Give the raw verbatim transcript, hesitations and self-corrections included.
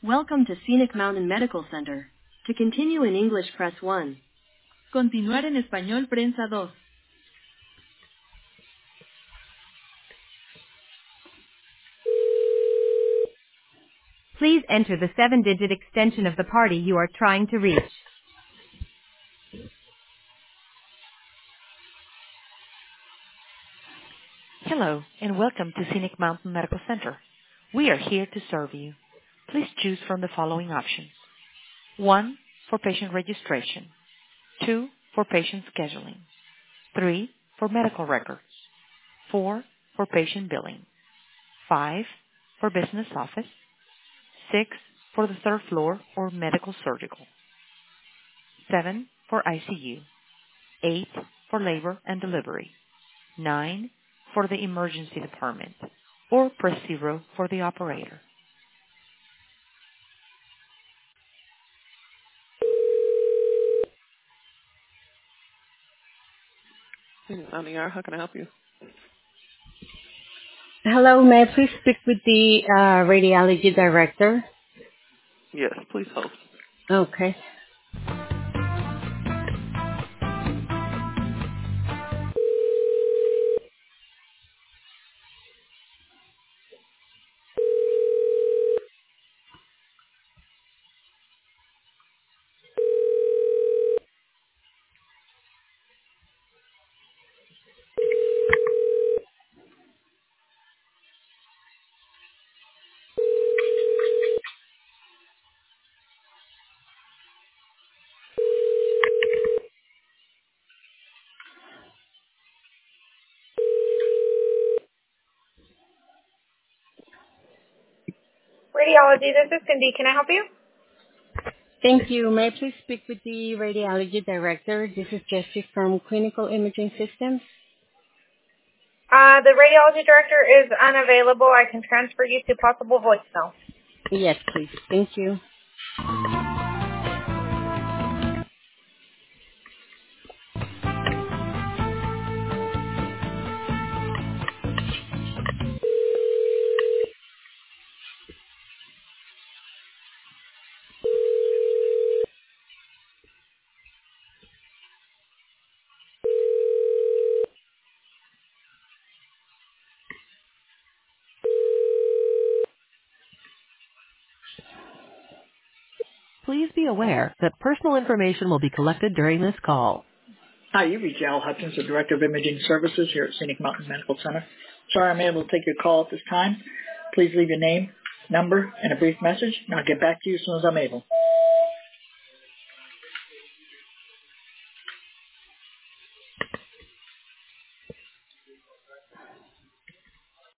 Welcome to Scenic Mountain Medical Center. To continue in English, press one. Continuar en español, prensa dos. Please enter the seven-digit extension of the party you are trying to reach. Hello, and welcome to Scenic Mountain Medical Center. We are here to serve you. Please choose from the following options. one. For patient registration. two. For patient scheduling. three. For medical records. four. For patient billing. five. For business office. six. For the third floor or medical surgical. seven. For I C U. eight. For labor and delivery. nine. For the emergency department, or press zero for the operator. On the air, how can I help you? Hello, may I please speak with the uh, radiology director? Yes, please hold. Okay. Radiology, this is Cindy. Can I help you? Thank you. May I please speak with the radiology director? This is Jessie from Clinical Imaging Systems. Uh, the radiology director is unavailable. I can transfer you to possible voicemail. Yes, please. Thank you. Please be aware that personal information will be collected during this call. Hi, you reached Al Hutchins, the Director of Imaging Services here at Scenic Mountain Medical Center. Sorry I'm able to take your call at this time. Please leave your name, number, and a brief message, and I'll get back to you as soon as I'm able.